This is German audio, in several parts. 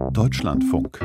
Deutschlandfunk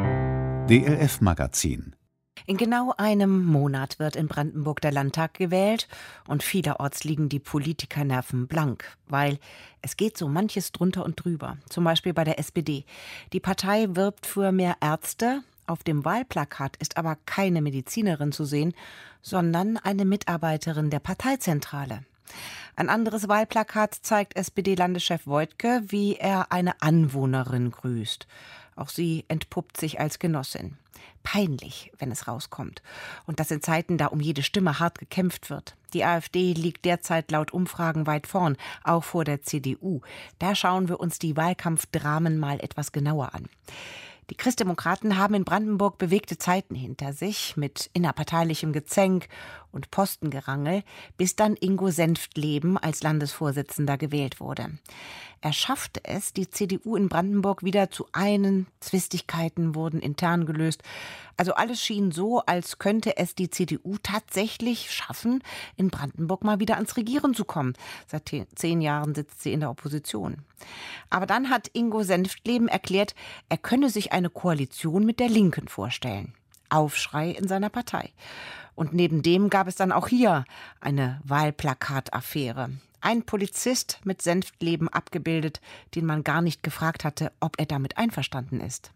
DLF-Magazin. In genau einem Monat wird in Brandenburg der Landtag gewählt und vielerorts liegen die Politikernerven blank, weil es geht so manches drunter und drüber, zum Beispiel bei der SPD. Die Partei wirbt für mehr Ärzte, auf dem Wahlplakat ist aber keine Medizinerin zu sehen, sondern eine Mitarbeiterin der Parteizentrale. Ein anderes Wahlplakat zeigt SPD-Landeschef Woidke, wie er eine Anwohnerin grüßt. Auch sie entpuppt sich als Genossin. Peinlich, wenn es rauskommt. Und das in Zeiten, da um jede Stimme hart gekämpft wird. Die AfD liegt derzeit laut Umfragen weit vorn, auch vor der CDU. Da schauen wir uns die Wahlkampfdramen mal etwas genauer an. Die Christdemokraten haben in Brandenburg bewegte Zeiten hinter sich, mit innerparteilichem Gezänk und Postengerangel, bis dann Ingo Senftleben als Landesvorsitzender gewählt wurde. Er schaffte es, die CDU in Brandenburg wieder zu einen. Zwistigkeiten wurden intern gelöst. Also alles schien so, als könnte es die CDU tatsächlich schaffen, in Brandenburg mal wieder ans Regieren zu kommen. Seit 10 Jahren sitzt sie in der Opposition. Aber dann hat Ingo Senftleben erklärt, er könne sich eine Koalition mit der Linken vorstellen. Aufschrei in seiner Partei. Und neben dem gab es dann auch hier eine Wahlplakataffäre. Ein Polizist mit Senftleben abgebildet, den man gar nicht gefragt hatte, ob er damit einverstanden ist.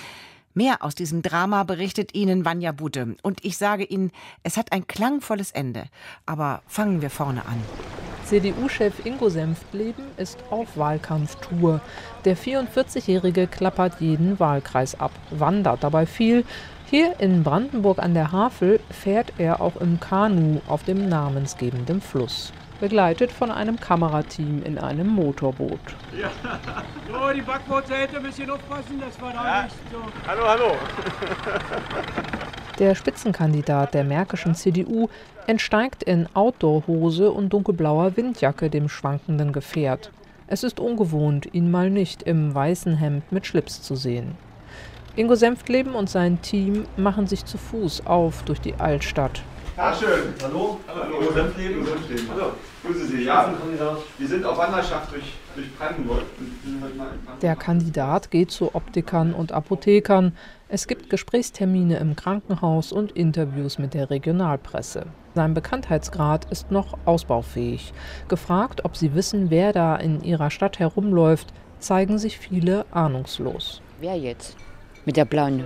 Mehr aus diesem Drama berichtet Ihnen Vanja Budde. Und ich sage Ihnen, es hat ein klangvolles Ende. Aber fangen wir vorne an. CDU-Chef Ingo Senftleben ist auf Wahlkampftour. Der 44-Jährige klappert jeden Wahlkreis ab, wandert dabei viel. Hier in Brandenburg an der Havel fährt er auch im Kanu auf dem namensgebenden Fluss. Begleitet von einem Kamerateam in einem Motorboot. Ja. So, die Backbootsseite, ein bisschen aufpassen, das war da nicht so. Hallo. Der Spitzenkandidat der märkischen CDU entsteigt in Outdoor-Hose und dunkelblauer Windjacke dem schwankenden Gefährt. Es ist ungewohnt, ihn mal nicht im weißen Hemd mit Schlips zu sehen. Ingo Senftleben und sein Team machen sich zu Fuß auf durch die Altstadt. Ja, schön. Hallo. Ingo Senftleben. Hallo. Grüße Sie. Ja, wir sind auf Wanderschaft durch Brandenburg. Der Kandidat geht zu Optikern und Apothekern. Es gibt Gesprächstermine im Krankenhaus und Interviews mit der Regionalpresse. Sein Bekanntheitsgrad ist noch ausbaufähig. Gefragt, ob sie wissen, wer da in ihrer Stadt herumläuft, zeigen sich viele ahnungslos. Wer jetzt? Mit der Blonde?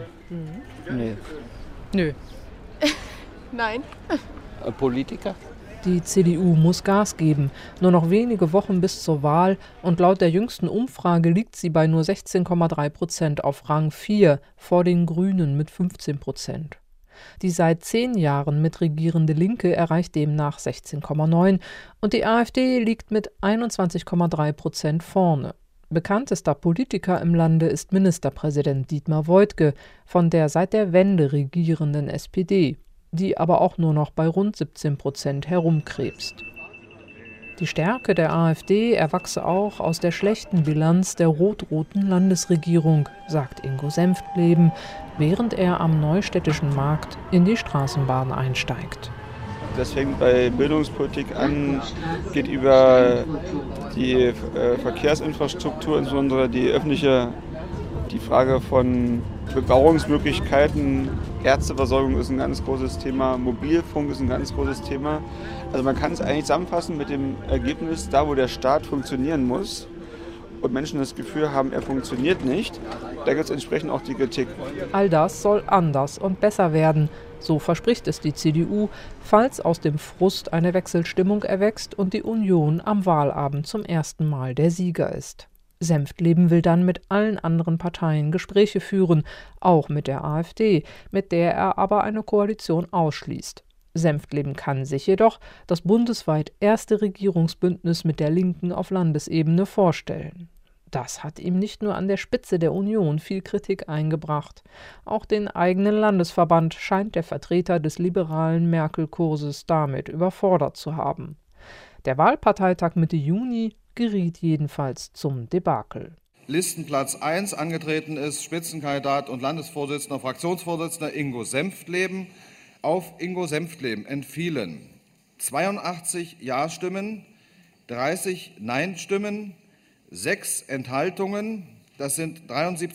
Nö. Nein. Politiker? Die CDU muss Gas geben. Nur noch wenige Wochen bis zur Wahl und laut der jüngsten Umfrage liegt sie bei nur 16,3% auf Rang 4 vor den Grünen mit 15%. Die seit 10 Jahren mitregierende Linke erreicht demnach 16,9% und die AfD liegt mit 21,3% vorne. Bekanntester Politiker im Lande ist Ministerpräsident Dietmar Woidke von der seit der Wende regierenden SPD, die aber auch nur noch bei rund 17% herumkrebst. Die Stärke der AfD erwachse auch aus der schlechten Bilanz der rot-roten Landesregierung, sagt Ingo Senftleben, während er am Neustädtischen Markt in die Straßenbahn einsteigt. Das fängt bei Bildungspolitik an, geht über die Verkehrsinfrastruktur, insbesondere die Frage von Bebauungsmöglichkeiten. Ärzteversorgung ist ein ganz großes Thema, Mobilfunk ist ein ganz großes Thema. Also man kann es eigentlich zusammenfassen mit dem Ergebnis, da wo der Staat funktionieren muss und Menschen das Gefühl haben, er funktioniert nicht, da gibt es entsprechend auch die Kritik. All das soll anders und besser werden. So verspricht es die CDU, falls aus dem Frust eine Wechselstimmung erwächst und die Union am Wahlabend zum ersten Mal der Sieger ist. Senftleben will dann mit allen anderen Parteien Gespräche führen, auch mit der AfD, mit der er aber eine Koalition ausschließt. Senftleben kann sich jedoch das bundesweit erste Regierungsbündnis mit der Linken auf Landesebene vorstellen. Das hat ihm nicht nur an der Spitze der Union viel Kritik eingebracht. Auch den eigenen Landesverband scheint der Vertreter des liberalen Merkel-Kurses damit überfordert zu haben. Der Wahlparteitag Mitte Juni geriet jedenfalls zum Debakel. Listenplatz 1 angetreten ist Spitzenkandidat und Landesvorsitzender, Fraktionsvorsitzender Ingo Senftleben. Auf Ingo Senftleben entfielen 82 Ja-Stimmen, 30 Nein-Stimmen, 6 Enthaltungen. Das sind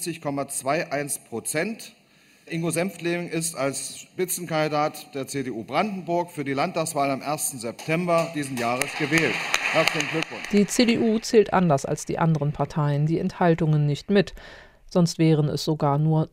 73,21%. Ingo Senftleben ist als Spitzenkandidat der CDU Brandenburg für die Landtagswahl am 1. September diesen Jahres gewählt. Herzlichen Glückwunsch. Die CDU zählt anders als die anderen Parteien die Enthaltungen nicht mit, sonst wären es sogar nur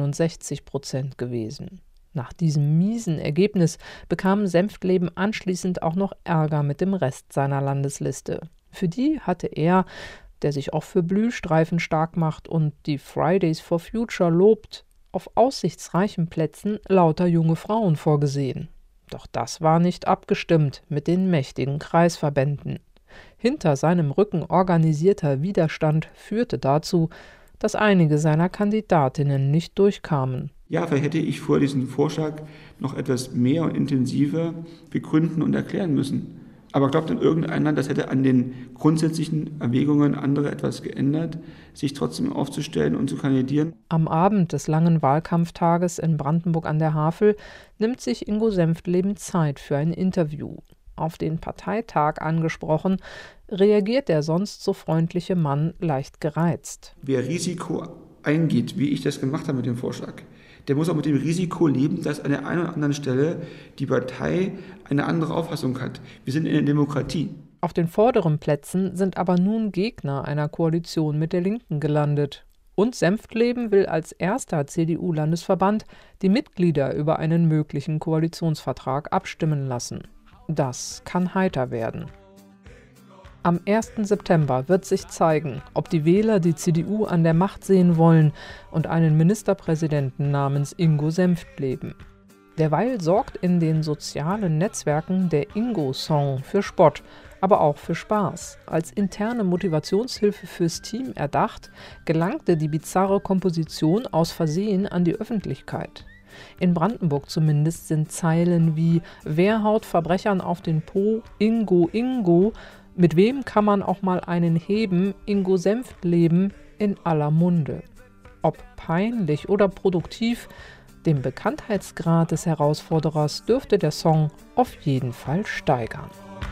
69% gewesen. Nach diesem miesen Ergebnis bekam Senftleben anschließend auch noch Ärger mit dem Rest seiner Landesliste. Für die hatte er, der sich auch für Blühstreifen stark macht und die Fridays for Future lobt, auf aussichtsreichen Plätzen lauter junge Frauen vorgesehen. Doch das war nicht abgestimmt mit den mächtigen Kreisverbänden. Hinter seinem Rücken organisierter Widerstand führte dazu, dass einige seiner Kandidatinnen nicht durchkamen. Ja, vielleicht hätte ich vor diesen Vorschlag noch etwas mehr und intensiver begründen und erklären müssen. Aber glaubt denn irgendeiner, das hätte an den grundsätzlichen Erwägungen anderer etwas geändert, sich trotzdem aufzustellen und zu kandidieren? Am Abend des langen Wahlkampftages in Brandenburg an der Havel nimmt sich Ingo Senftleben Zeit für ein Interview. Auf den Parteitag angesprochen, reagiert der sonst so freundliche Mann leicht gereizt. Wer Risiko eingeht, wie ich das gemacht habe mit dem Vorschlag, der muss auch mit dem Risiko leben, dass an der einen oder anderen Stelle die Partei eine andere Auffassung hat. Wir sind in der Demokratie. Auf den vorderen Plätzen sind aber nun Gegner einer Koalition mit der Linken gelandet. Und Senftleben will als erster CDU-Landesverband die Mitglieder über einen möglichen Koalitionsvertrag abstimmen lassen. Das kann heiter werden. Am 1. September wird sich zeigen, ob die Wähler die CDU an der Macht sehen wollen und einen Ministerpräsidenten namens Ingo Senftleben. Derweil sorgt in den sozialen Netzwerken der Ingo-Song für Spott, aber auch für Spaß. Als interne Motivationshilfe fürs Team erdacht, gelangte die bizarre Komposition aus Versehen an die Öffentlichkeit. In Brandenburg zumindest sind Zeilen wie »Wer haut Verbrechern auf den Po? Ingo, Ingo«, »Mit wem kann man auch mal einen heben? Ingo Senftleben« in aller Munde. Ob peinlich oder produktiv, den Bekanntheitsgrad des Herausforderers dürfte der Song auf jeden Fall steigern.